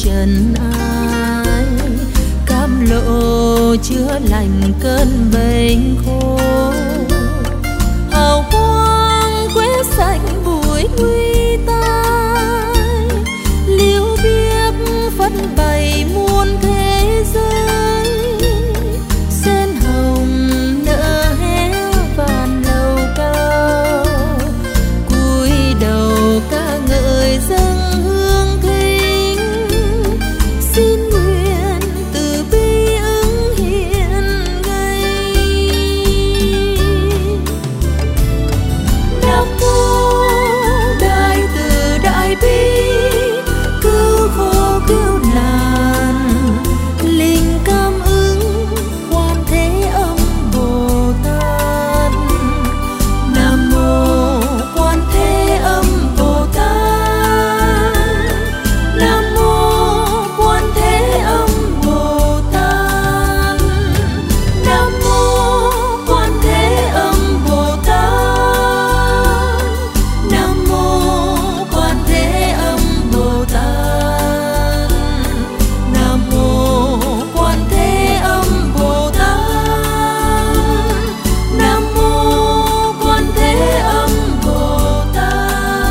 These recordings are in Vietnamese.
trần ai, cam lộ chữa lành cơn bệnh khô. Hào quang quét sạch bụi nguy tai, liễu biếc phất bày muôn thế giới. Sen hồng nở hé vàn lầu cao, cúi đầu ca ngợi dâng hương thinh. Xin nguyện từ bi ứng hiện ngay. Nam mô đại từ đại bi, cứu khổ cứu nạn. Linh cảm ứng quan thế âm Bồ Tát. Nam mô quan thế âm Bồ Tát. Nam mô quan thế âm Bồ Tát. Nam mô quan thế âm Bồ Tát. Nam mô quan thế âm Bồ Tát. Nam mô quan thế âm Bồ Tát. Nam mô quan thế âm Bồ Tát.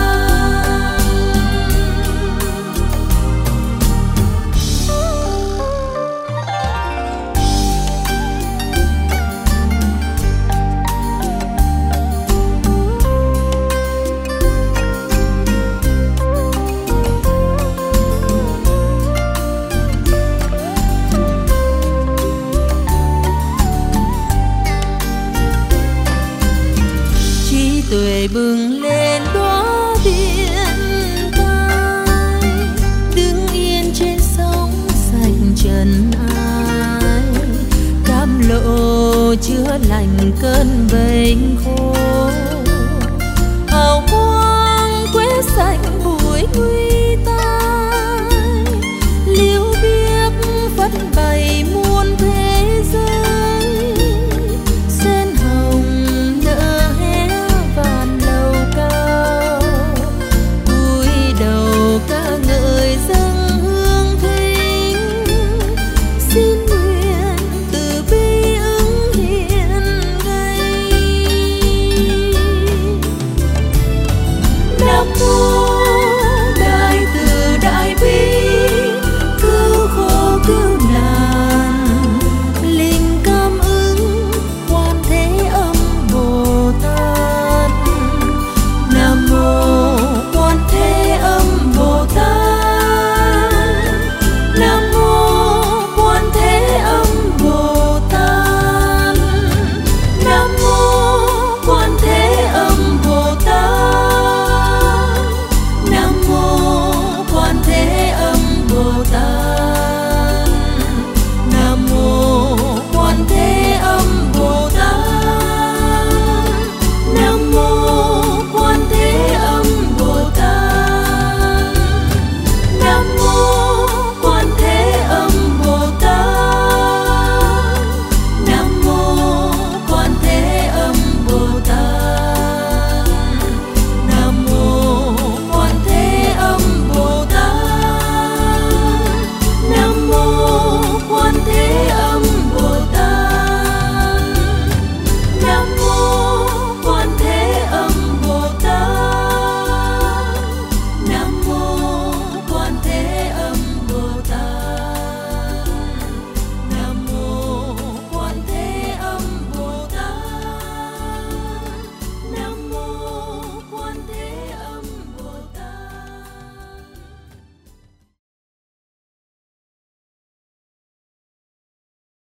Trí tuệ bừng lên đóa biển cay, đứng yên trên sóng sạch trần ai, cam lộ chữa lành cơn bệnh khô.